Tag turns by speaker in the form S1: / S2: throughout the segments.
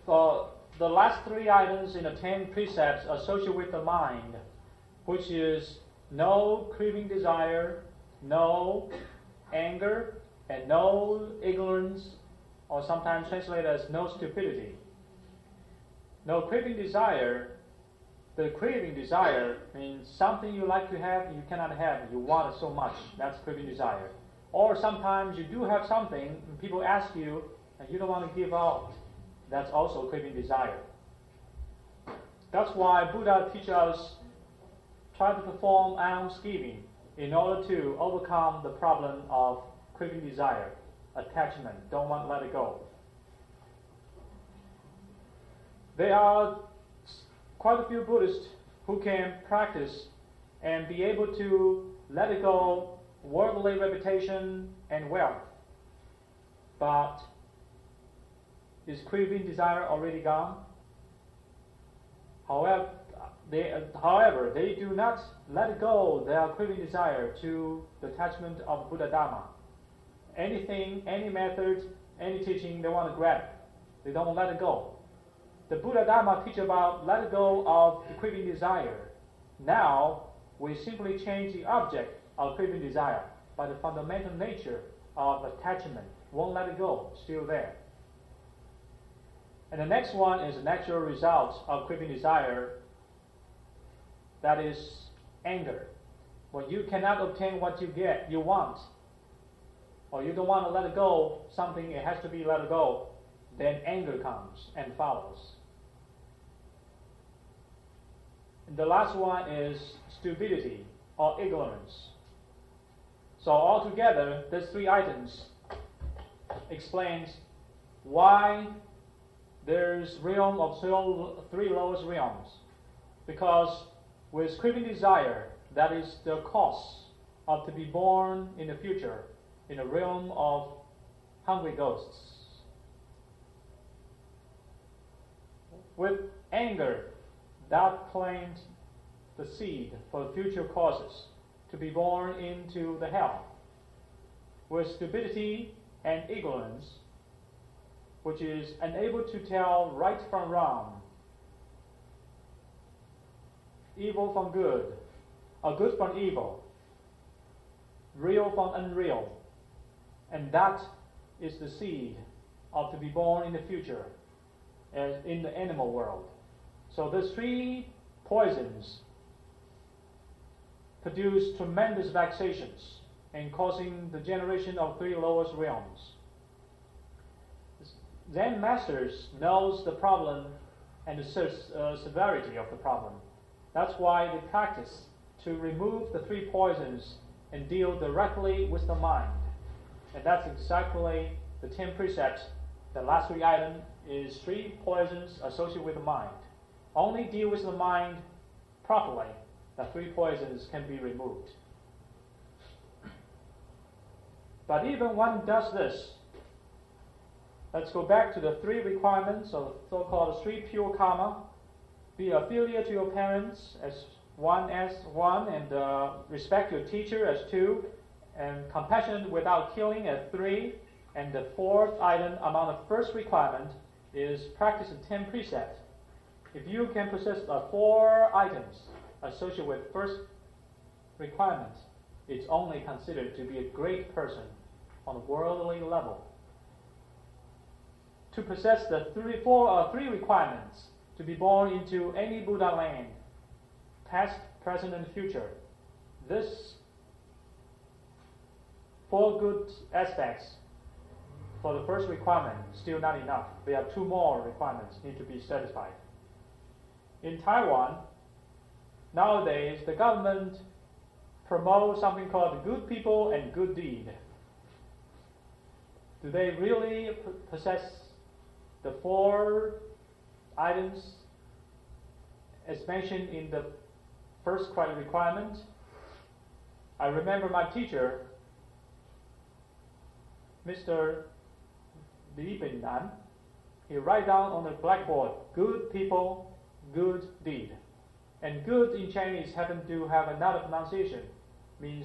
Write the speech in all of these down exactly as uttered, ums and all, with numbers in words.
S1: for the last three items in the ten precepts associated with the mind, which is no craving desire, no anger, and no ignorance, or sometimes translated as no stupidity. No craving desire, the craving desire means something you like to have, you cannot have, you want it so much, that's craving desire. Or sometimes you do have something, and people ask you, and you don't want to give out, that's also craving desire. That's why Buddha teaches us try to perform almsgiving in order to overcome the problem of craving desire, attachment, don't want to let it go. There are quite a few Buddhists who can practice and be able to let it go worldly reputation and wealth. But is craving desire already gone? However, they, however, they do not let go their craving desire to the attachment of Buddha Dharma. Anything, any method, any teaching, they want to grab it. They don't let it go. The Buddha Dharma teach about let go of the craving desire. Now, we simply change the object of craving desire, but the fundamental nature of attachment won't let it go, still there. And the next one is the natural result of craving desire, that is anger. When you cannot obtain what you get, you want, or you don't want to let it go, something it has to be let it go, then anger comes and follows. And the last one is stupidity or ignorance. So altogether, these three items explains why there's realm of three lowest realms. Because with craving desire, that is the cause of to be born in the future in a realm of hungry ghosts. With anger, that plants the seed for future causes to be born into the hell. With stupidity and ignorance, which is unable to tell right from wrong, evil from good, or good from evil, real from unreal, and that is the seed of to be born in the future as in the animal world. So these three poisons produce tremendous vexations and causing the generation of three lowest realms. Zen masters knows the problem and the uh, severity of the problem. That's why they practice to remove the three poisons and deal directly with the mind. And that's exactly the ten precepts. The last three items is three poisons associated with the mind. Only deal with the mind properly, the three poisons can be removed. But even one does this, let's go back to the three requirements of so-called three pure karma. Be affiliate to your parents as one as one, and uh, respect your teacher as two, and compassion without killing as three. And the fourth item among the first requirement is practice the ten precepts. If you can possess the four items associated with first requirement, it's only considered to be a great person on a worldly level. To possess the three, four or three requirements to be born into any Buddha land, past, present, and future, this four good aspects for the first requirement still not enough. There are two more requirements need to be satisfied. In Taiwan, nowadays the government promotes something called good people and good deed. Do they really possess the four items as mentioned in the first requirement? I remember my teacher, Mister Li Binnan, he write down on the blackboard, good people, good deed. And good in Chinese happen to have another pronunciation, means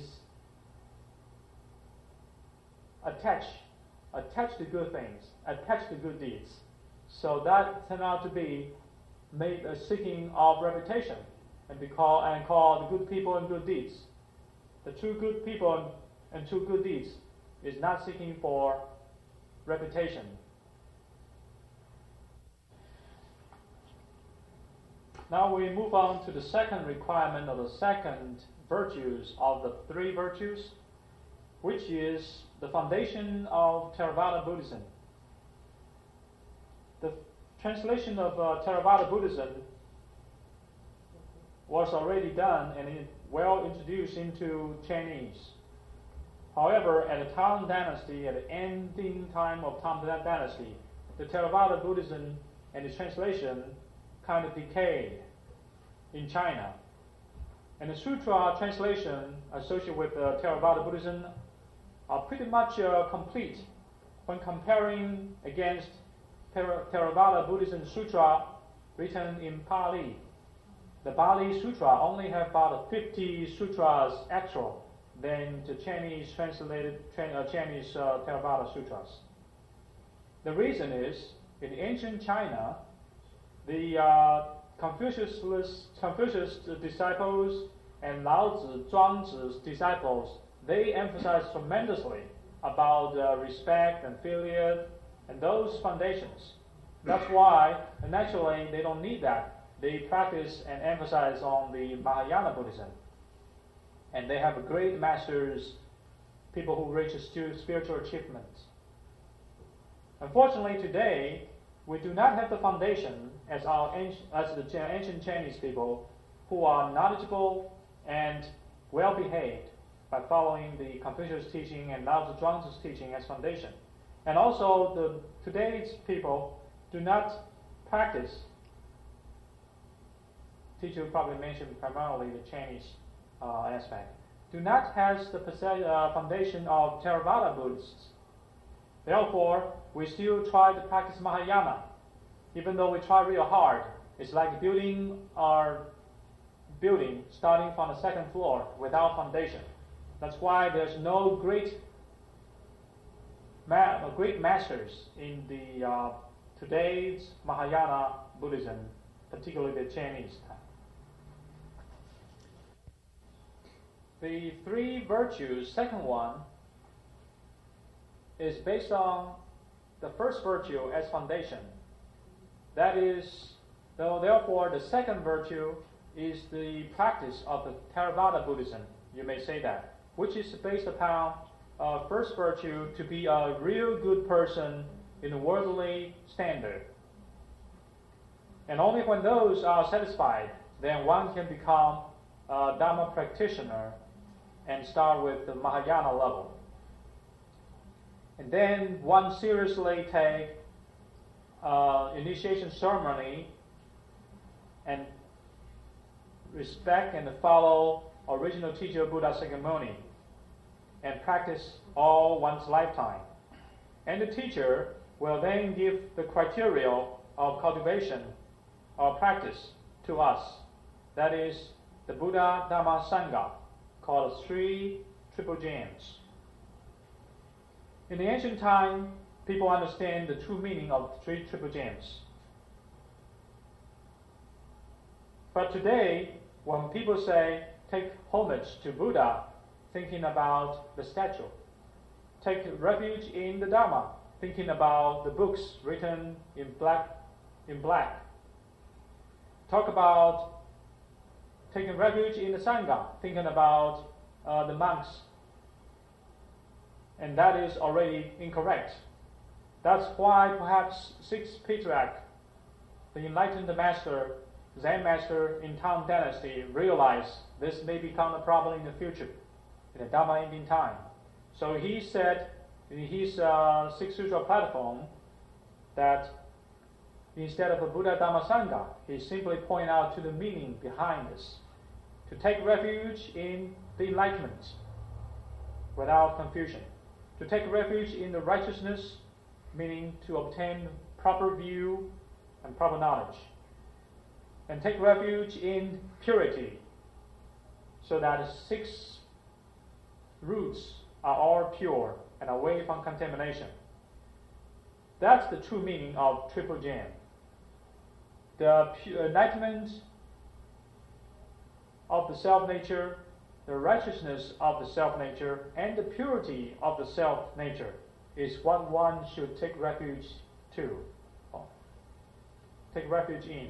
S1: attach, attach to good things, attach to good deeds. So that turned out to be made a seeking of reputation and be called and called good people and good deeds. The true good people and true good deeds is not seeking for reputation. Now we move on to the second requirement of the second virtues of the three virtues, which is the foundation of Theravada Buddhism. The translation of uh, Theravada Buddhism was already done and it well introduced into Chinese. However, at the Tang Dynasty, at the ending time of Tang Dynasty, the Theravada Buddhism and its translation kind of decayed in China. And the Sutra translation associated with uh, Theravada Buddhism are pretty much uh, complete when comparing against Theravada Buddhism Sutra written in Pali. The Pali Sutra only have about fifty sutras actual than the Chinese translated uh, Chinese uh, Theravada Sutras. The reason is, in ancient China, the uh, Confucius, Confucius disciples and Lao Tzu, Zhuangzi's disciples, they emphasize tremendously about uh, respect and filial and those foundations. That's why, naturally, they don't need that. They practice and emphasize on the Mahayana Buddhism. And they have great masters, people who reach spiritual achievements. Unfortunately, today, we do not have the foundation as, our, as the ancient Chinese people who are knowledgeable and well-behaved by following the Confucius teaching and Lao Tzu Zhuangzi's teaching as foundation. And also, the, today's people do not practice. Teacher probably mentioned primarily the Chinese uh, aspect. Do not have the uh, foundation of Theravada Buddhists. Therefore, we still try to practice Mahayana. Even though we try real hard, it's like building our building starting from the second floor without foundation. That's why there's no great, ma great masters in the uh, today's Mahayana Buddhism, particularly the Chinese. The three virtues, second one, is based on the first virtue as foundation. That is, though therefore the second virtue is the practice of the Theravada Buddhism, you may say that, which is based upon uh, first virtue to be a real good person in the worldly standard. And only when those are satisfied, then one can become a Dharma practitioner and start with the Mahayana level. And then one seriously take uh, initiation ceremony and respect and follow original teacher Buddha Sakyamuni and practice all one's lifetime. And the teacher will then give the criteria of cultivation or practice to us. That is the Buddha Dhamma Sangha, called three triple gems. In the ancient time, people understand the true meaning of three triple gems. But today, when people say, take homage to Buddha, thinking about the statue. Take refuge in the Dharma, thinking about the books written in black. In black. Talk about taking refuge in the Sangha, thinking about uh, the monks. And that is already incorrect. That's why perhaps sixth Patriarch, the enlightened master, Zen master in Tang Dynasty, realized this may become a problem in the future, in the Dharma ending time. So he said in his uh, Six Sutra platform that instead of a Buddha Dhamma Sangha, he simply pointed out to the meaning behind this. To take refuge in the enlightenment without confusion. To take refuge in the righteousness, meaning to obtain proper view and proper knowledge. And take refuge in purity, so that the six roots are all pure and away from contamination. That's the true meaning of Triple Gem. The enlightenment of the self-nature, the righteousness of the self-nature, and the purity of the self-nature is what one should take refuge to, take refuge in.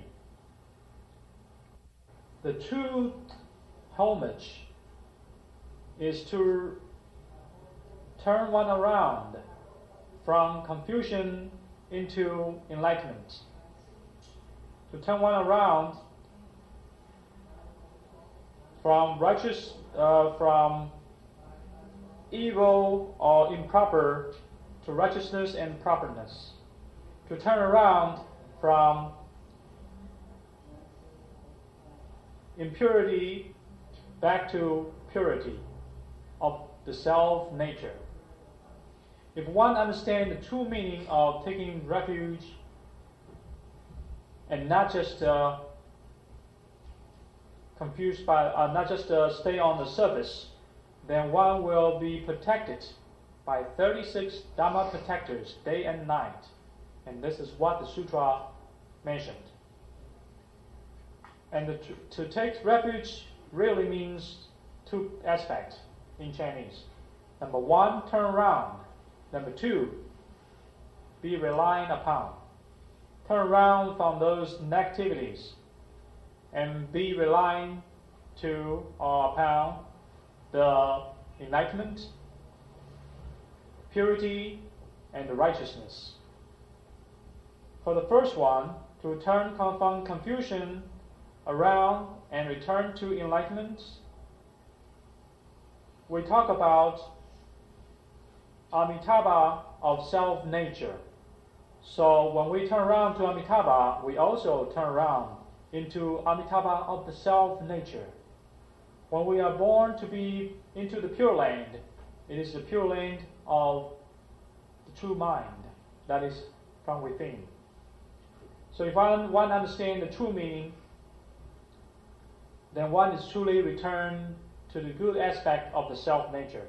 S1: The true homage is to turn one around from confusion into enlightenment, to turn one around from righteous, uh, from evil or improper to righteousness and properness, to turn around from impurity back to purity of the self-nature. If one understands the true meaning of taking refuge and not just uh, confused by, uh, not just uh, stay on the surface, then one will be protected by thirty-six Dharma protectors day and night. And this is what the sutra mentioned. And the, to take refuge really means two aspects in Chinese. Number one, turn around. Number two, be reliant upon. Turn around from those negativities and be reliant to or upon the enlightenment, purity, and the righteousness. For the first one, to turn from confusion around and return to enlightenment, we talk about Amitabha of self-nature. So when we turn around to Amitabha, we also turn around into Amitabha of the self-nature. When we are born to be into the Pure Land, it is the Pure Land of the true mind that is from within. So if one, one understands the true meaning, then one is truly returned to the good aspect of the self-nature.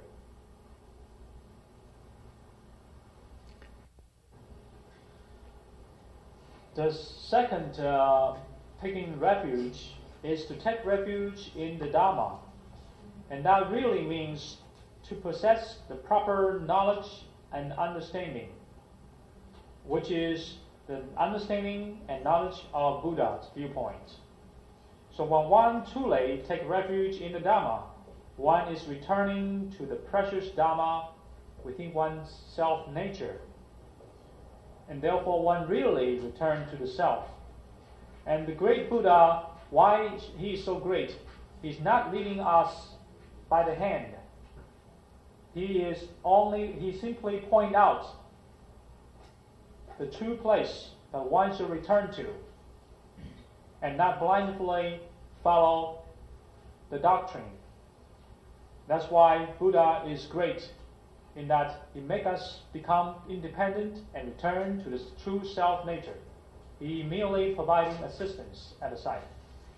S1: The second uh, taking refuge is to take refuge in the Dharma. And that really means to possess the proper knowledge and understanding, which is the understanding and knowledge of Buddha's viewpoint. So when one truly takes refuge in the Dharma, one is returning to the precious Dharma within one's self-nature. And therefore one really returns to the self. And the great Buddha, why he is so great, he's not leading us by the hand. He is only, he simply points out the true place that one should return to, and not blindly follow the doctrine. That's why Buddha is great, in that he makes us become independent and return to the true self-nature. He merely providing assistance at the side,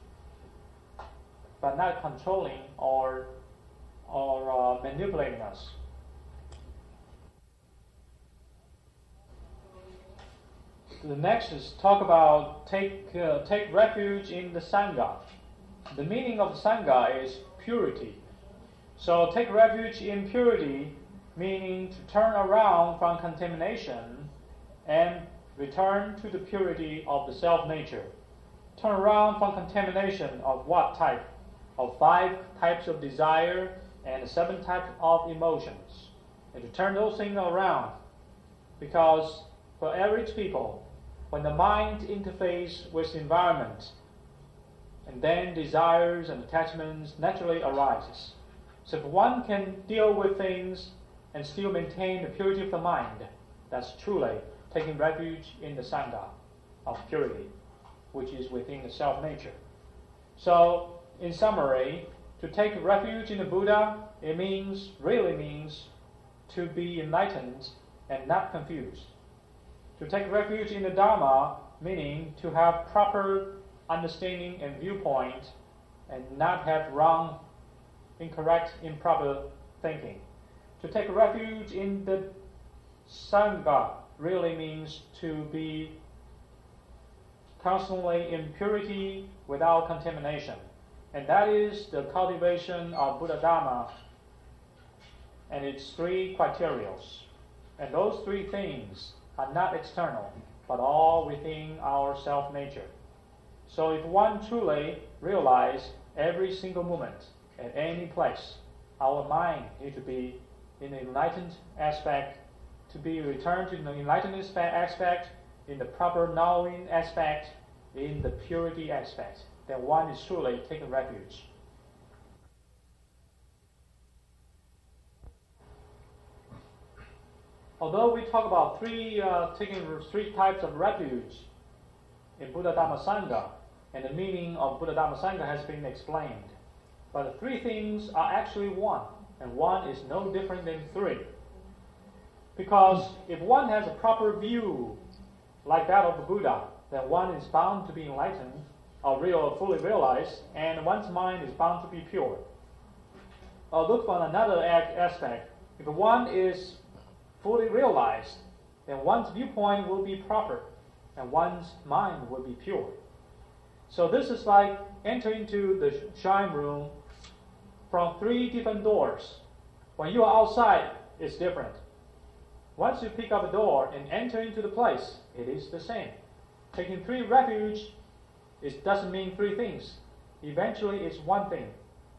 S1: but not controlling or, or uh, manipulating us. The next is talk about take, uh, take refuge in the Sangha. The meaning of the Sangha is purity. So take refuge in purity, meaning to turn around from contamination and return to the purity of the self-nature. Turn around from contamination of what type? Of five types of desire and seven types of emotions. And to turn those things around, because for average people, when the mind interfaces with the environment, and then desires and attachments naturally arises. So if one can deal with things and still maintain the purity of the mind, that's truly taking refuge in the Sangha of purity, which is within the self-nature. So, in summary, to take refuge in the Buddha, it means, really means, to be enlightened and not confused. To take refuge in the Dharma, meaning to have proper understanding and viewpoint and not have wrong, incorrect, improper thinking. To take refuge in the Sangha, really means to be constantly in purity without contamination. And that is the cultivation of Buddha Dharma and its three criteria. And those three things are not external, but all within our self-nature. So if one truly realizes every single moment at any place, our mind needs to be in the enlightened aspect, to be returned to the enlightened aspect, in the proper knowing aspect, in the purity aspect, then one is truly taking refuge. Although we talk about three uh, taking three types of refuge in Buddha Dhamma Sangha, and the meaning of Buddha Dhamma Sangha has been explained, but the three things are actually one, and one is no different than three. Because if one has a proper view like that of the Buddha, then one is bound to be enlightened or real, fully realized, and one's mind is bound to be pure. Or look for another aspect. If one is fully realized, then one's viewpoint will be proper, and one's mind will be pure. So this is like entering into the shrine room from three different doors. When you are outside, it's different. Once you pick up a door and enter into the place, it is the same. Taking three refuge, it doesn't mean three things. Eventually, it's one thing.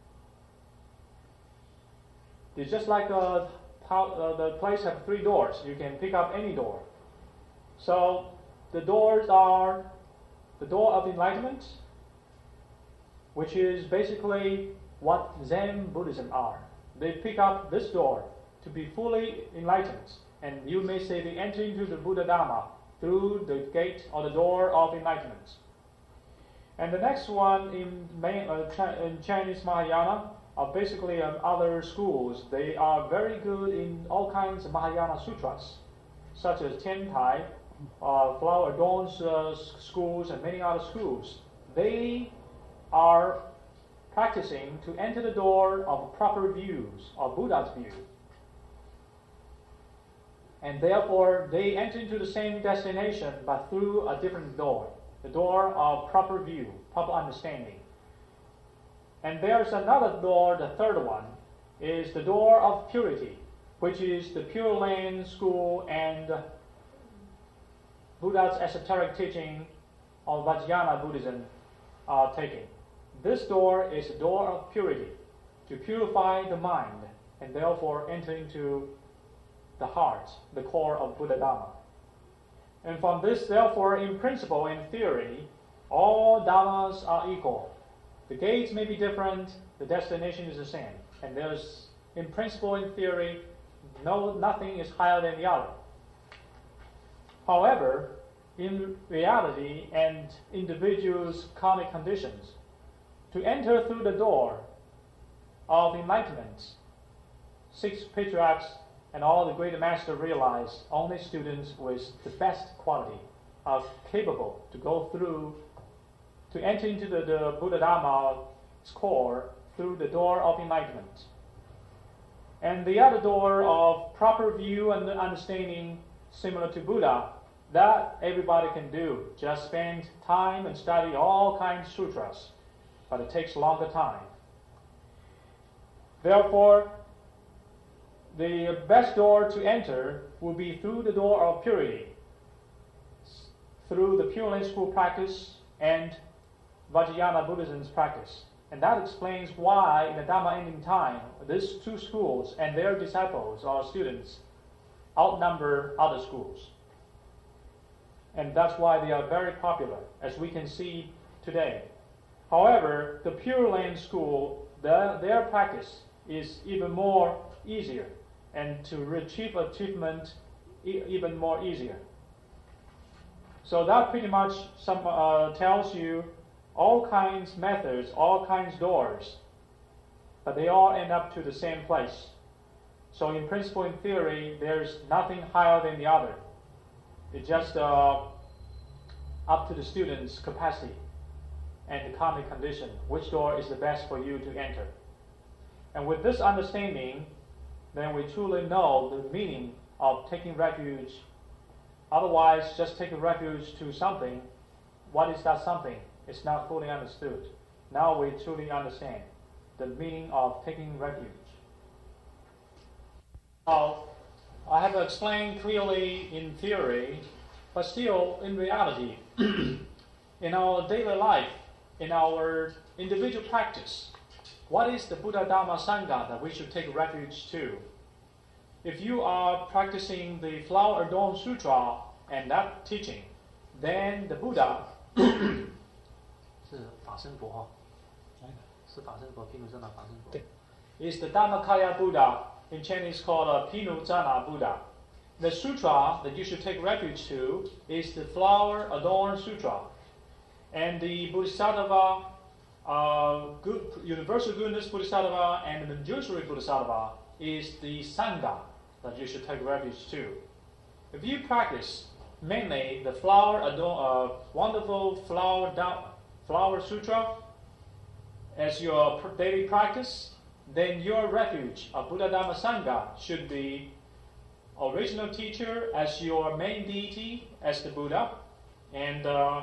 S1: It's just like uh, how, uh, the place has three doors. You can pick up any door. So the doors are the door of enlightenment, which is basically what Zen Buddhism are. They pick up this door to be fully enlightened, and you may say they enter into the Buddha Dharma through the gate or the door of enlightenment. And the next one in, main, uh, Ch- in Chinese Mahayana are basically um, other schools. They are very good in all kinds of Mahayana sutras, such as Tiantai, uh, Flower Adorns uh, schools, and many other schools. They are practicing to enter the door of proper views, of Buddha's view. And therefore, they enter into the same destination, but through a different door, the door of proper view, proper understanding. And there's another door, the third one, is the door of purity, which is the Pure Land school and Buddha's esoteric teaching of Vajrayana Buddhism are taking. This door is a door of purity, to purify the mind, and therefore enter into the heart, the core of Buddha Dharma. And from this, therefore, in principle, in theory, all Dhammas are equal. The gates may be different, the destination is the same. And there's, in principle, in theory, no nothing is higher than the other. However, in reality and individuals' karmic conditions, to enter through the door of enlightenment, six patriarchs and all the great masters realize only students with the best quality are capable to go through, to enter into the, the Buddha Dharma's core through the door of enlightenment. And the other door of proper view and understanding, similar to Buddha, that everybody can do. Just spend time and study all kinds of sutras, but it takes longer time. Therefore, the best door to enter will be through the door of purity, through the Pure Land school practice and Vajrayana Buddhism's practice. And that explains why in the Dhamma ending time, these two schools and their disciples or students outnumber other schools. And that's why they are very popular, as we can see today. However, the Pure Land school, the, their practice is even more easier, and to achieve achievement e- even more easier. So that pretty much some, uh, tells you all kinds methods, all kinds doors, but they all end up to the same place. So in principle, in theory, there's nothing higher than the other. It's just uh, up to the student's capacity and the karmic condition, which door is the best for you to enter. And with this understanding, then we truly know the meaning of taking refuge Otherwise, just take refuge to something. What is that something? It's not fully understood. Now we truly understand the meaning of taking refuge. Now, I have explained clearly in theory, but still in reality, in our daily life, in our individual practice, what is the Buddha Dharma Sangha that we should take refuge to? If you are practicing the Flower Adorned Sutra and that teaching, then the Buddha
S2: 是法身佛哈，是法身佛，毗卢遮那法身佛。
S1: is the Dhammakaya Buddha, in Chinese called a Pinujana Buddha. The sutra that you should take refuge to is the Flower Adorned Sutra. And the Bodhisattva, uh, good, Universal Goodness Bodhisattva and the Manjushri Bodhisattva is the Sangha that you should take refuge to. If you practice mainly the flower adorn, uh, wonderful flower, flower sutra as your daily practice, then your refuge of Buddha Dhamma Sangha should be original teacher as your main deity, as the Buddha, and uh,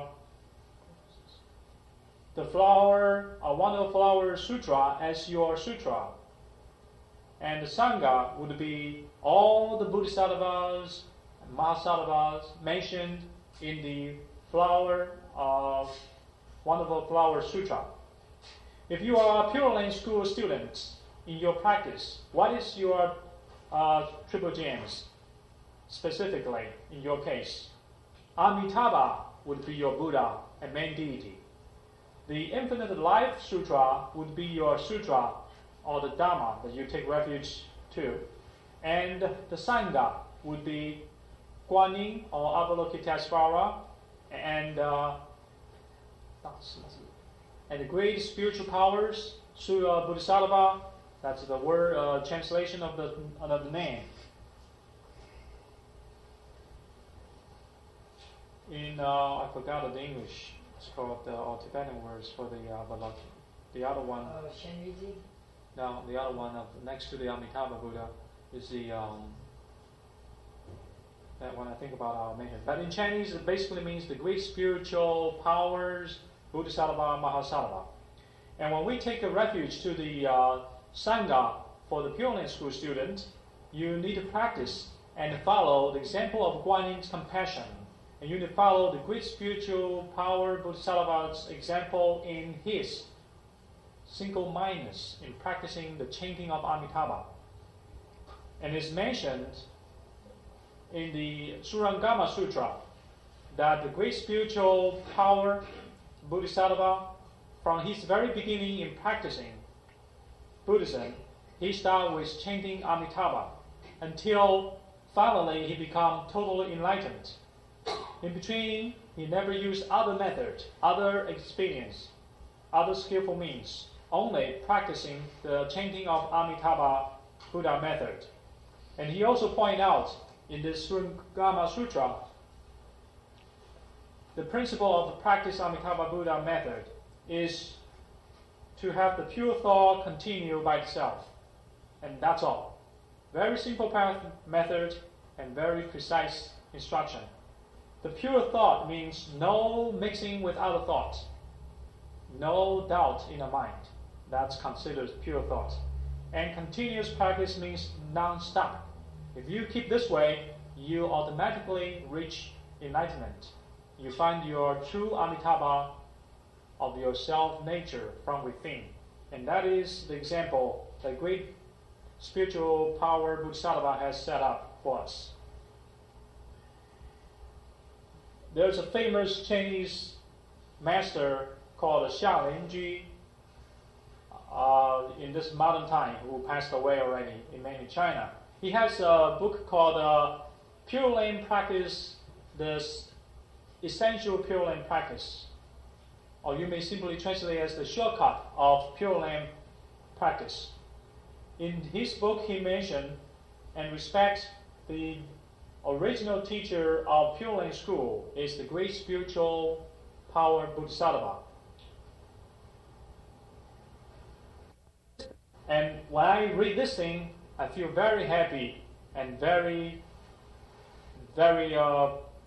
S1: the flower, a wonderful flower sutra as your sutra. And the Sangha would be all the Bodhisattvas and Mahasattvas mentioned in the flower of wonderful flower sutra. If you are a Pure Land school student in your practice, what is your uh, triple gems specifically in your case? Amitabha would be your Buddha and main deity. The Infinite Life Sutra would be your sutra or the Dhamma that you take refuge to. And the Sangha would be Guan Yin or Avalokiteshvara and uh, and the great spiritual powers, Surya Bodhisattva, that's the word uh, translation of the, of the name. In, uh, I forgot the English, it's called the uh, Tibetan words for the uh, the other one.
S3: Uh, Shenriji?
S1: No, the other one of, next to the Amitabha Buddha is the, um, that one I think about I'll mention. But in Chinese it basically means the great spiritual powers, Bodhisattva, Mahasattva. And when we take a refuge to the uh, Sangha for the Pure Land school student, you need to practice and follow the example of Guan Yin's compassion. And you need to follow the great spiritual power Bodhisattva's example in his single-mindedness in practicing the chanting of Amitabha. And it's mentioned in the Surangama Sutra that the great spiritual power Bodhisattva, from his very beginning in practicing Buddhism, he started with chanting Amitabha until finally he became totally enlightened. In between, he never used other methods, other experience, other skillful means, only practicing the chanting of Amitabha Buddha method. And he also pointed out in this Surangama Sutra, the principle of the practice Amitabha Buddha method is to have the pure thought continue by itself. And that's all. Very simple path method and very precise instruction. The pure thought means no mixing with other thoughts. No doubt in the mind. That's considered pure thought. And continuous practice means non-stop. If you keep this way, you automatically reach enlightenment. You find your true Amitabha of your self-nature from within. And that is the example that great spiritual power Bodhisattva has set up for us. There's a famous Chinese master called Xia Linji uh, in this modern time who passed away already in mainland China. He has a book called uh, Pure Land Practice, the Essential Pure Land Practice. Or you may simply translate it as the shortcut of Pure Land Practice. In his book, he mentioned and respects the original teacher of Pure Land School is the great spiritual power Bodhisattva. And when I read this thing, I feel very happy and very, very uh,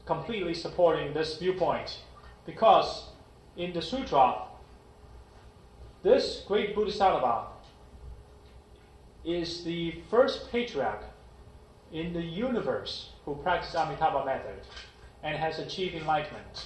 S1: completely supporting this viewpoint, because in the sutra, this great Bodhisattva is the first patriarch in the universe who practiced Amitabha method and has achieved enlightenment.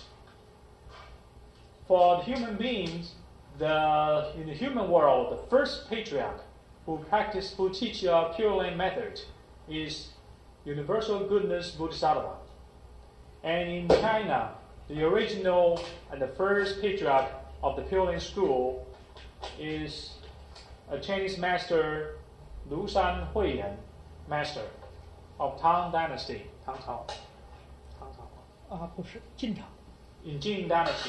S1: For the human beings, the, in the human world, the first patriarch who practiced Bodhicitta Pure Land method is Universal Goodness Bodhisattva. And in China, the original and the first patriarch of the Pure Land school is a Chinese master, Lu Shan Huiyan, master of Tang Dynasty,
S2: 唐朝，唐朝，
S3: 啊，不是晋朝。
S1: in Jin Dynasty.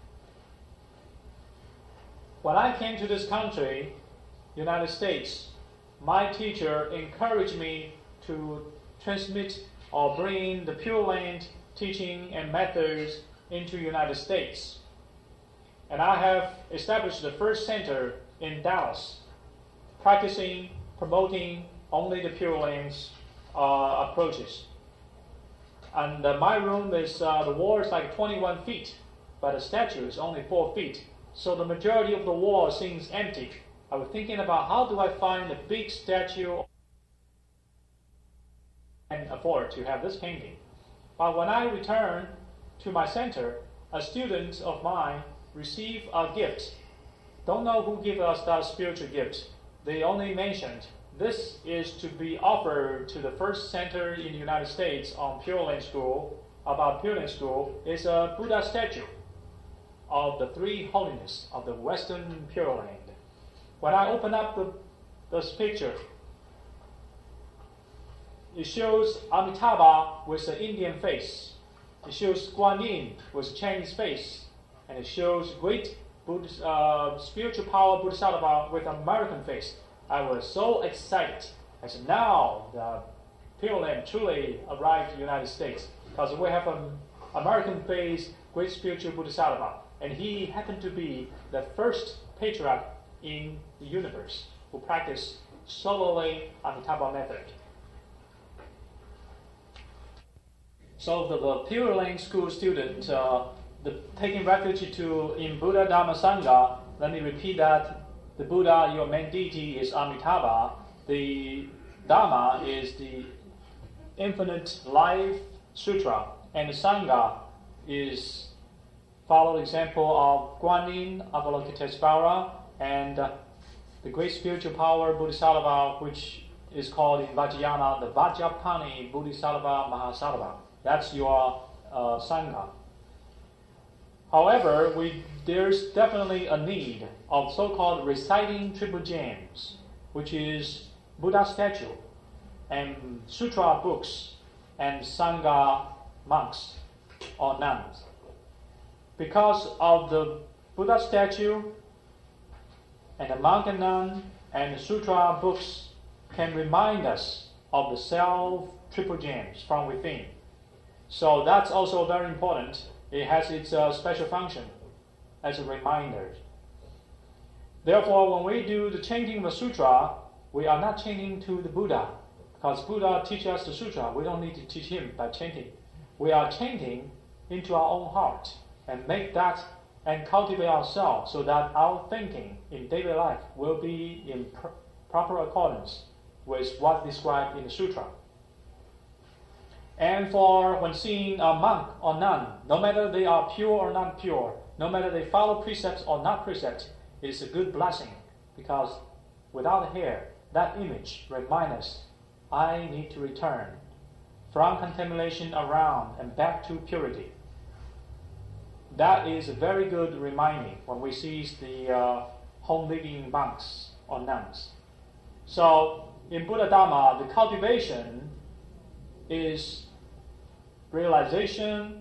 S1: When I came to this country, United States, my teacher encouraged me to transmit or bring the Pure Land teaching and methods into United States. And I have established the first center in Dallas, practicing, promoting only the Pure Land's uh, approaches. And uh, my room is, uh, the wall is like twenty-one feet, but the statue is only four feet. So the majority of the wall seems empty. I was thinking about how do I find a big statue and afford to have this painting. But when I returned to my center, a student of mine received a gift. Don't know who gave us that spiritual gift. They only mentioned this is to be offered to the first center in the United States on Pure Land School, about Pure Land School, is a Buddha statue of the three holiness of the Western Pure Land. When I open up the, this picture, it shows Amitabha with an Indian face. It shows Guan Yin with a Chinese face. And it shows great Buddhist, uh, spiritual power Bodhisattva with an American face. I was so excited. I said, now the Pure Land truly arrived in the United States, because we have an American face, great spiritual Bodhisattva. And he happened to be the first patriarch in the universe who practiced solely Amitabha method. So the, the Pure Land School student, uh, the, taking refuge to in Buddha Dhamma Sangha, let me repeat that. The Buddha, your main deity, is Amitabha. The Dhamma is the infinite life sutra. And the Sangha is follow the example of Guan Yin, Avalokitesvara, and uh, the great spiritual power Bodhisattva, which is called in Vajrayana the Vajrapani Bodhisattva Mahasattva. That's your uh, Sangha. However, we, there's definitely a need of so-called reciting triple gems, which is Buddha statue and sutra books and Sangha monks or nuns. Because of the Buddha statue and the monk and nun and the sutra books can remind us of the self triple gems from within. So that's also very important. It has its uh, special function as a reminder. Therefore, when we do the chanting of a sutra, we are not chanting to the Buddha, because Buddha teaches us the sutra. We don't need to teach him by chanting. We are chanting into our own heart and make that and cultivate ourselves so that our thinking in daily life will be in pr- proper accordance with what's described in the sutra. And for when seeing a monk or nun, no matter they are pure or not pure, no matter they follow precepts or not precepts, it is a good blessing, because without hair, that image reminds us, I need to return from contamination around and back to purity. That is a very good reminding when we see the uh, home living monks or nuns. So in Buddha Dhamma, the cultivation is realization